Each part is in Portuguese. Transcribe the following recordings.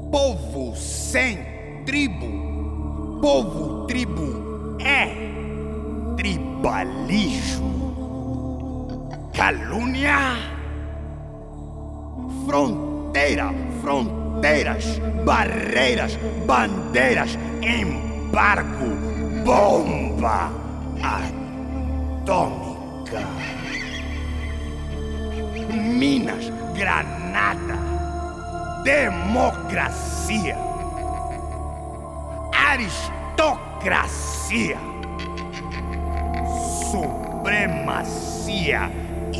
Povo sem tribo, povo-tribo é tribalismo, calúnia, fronteiras, barreiras, bandeiras, embargo, bomba atômica, minas, granada, democracia, aristocracia, supremacia,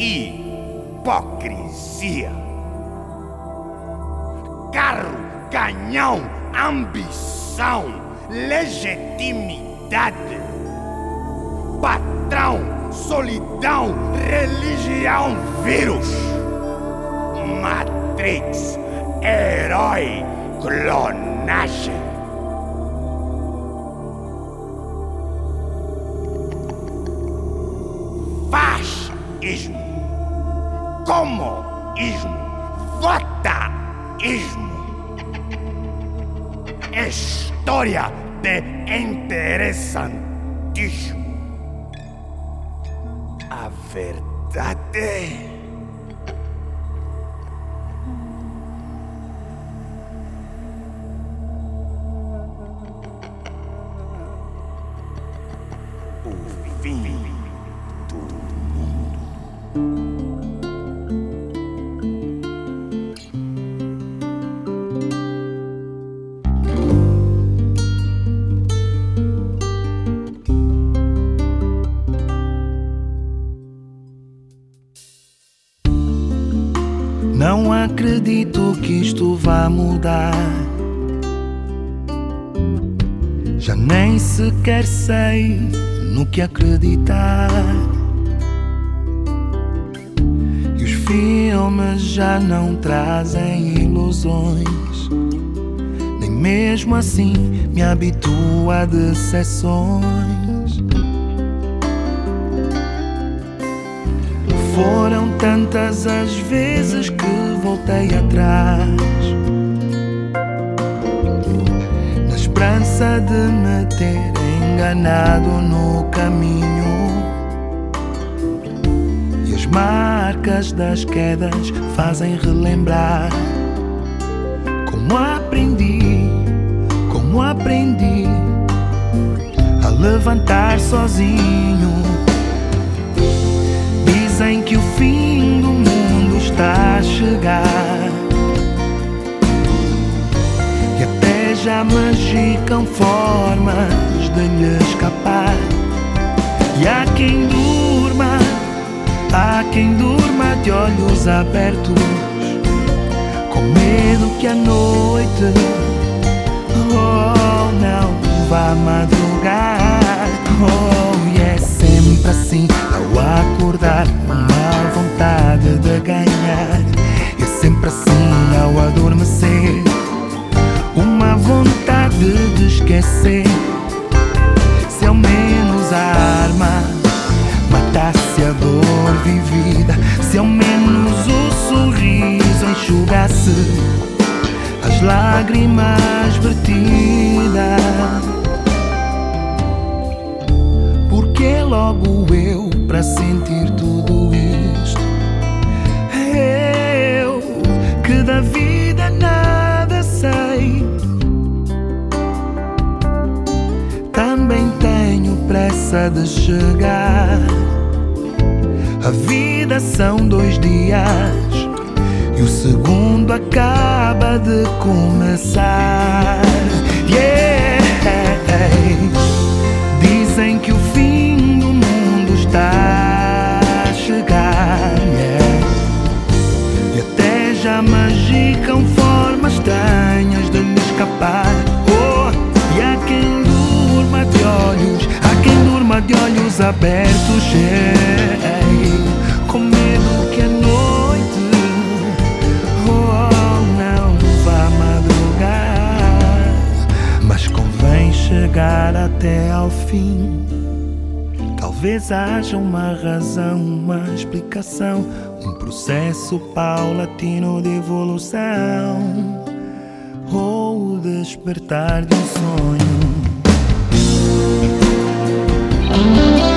hipocrisia, carro, canhão, ambição, legitimidade, patrão, solidão, religião, vírus, Matrix, herói, clonagem. Fascismo, comunismo, votaísmo, história de interessantismo. A verdade o fim do mundo. Não acredito que isto vá mudar. Já nem sequer sei no que acreditar. E os filmes já não trazem ilusões. Nem mesmo assim me habituo a decepções. Foram tantas as vezes que voltei atrás, na esperança de me ter enganado no caminho. E as marcas das quedas fazem relembrar como aprendi a levantar sozinho. Dizem que o fim do mundo está a chegar, e até já magicam formas de lhe escapar. E há quem durma de olhos abertos, com medo que a noite não vá madrugar. E é sempre assim, ao acordar, uma vontade de ganhar. E é sempre assim, ao adormecer, uma vontade de esquecer. Se ao menos a arma matasse a dor vivida, se ao menos o sorriso enxugasse as lágrimas vertidas. Porque logo eu para sentir tudo isto? Eu que da vida nada sei, também tenho pressa de chegar. A vida são 2 dias e o segundo acaba de começar. Dizem que o fim do mundo está a chegar, e até já magicam formas estranhas de lhe escapar. E há quem durma de olhos abertos, com medo que a noite não vá madrugar. Mas convém chegar até ao fim. Talvez haja uma razão, uma explicação, um processo paulatino de evolução. ou o despertar de um sonho.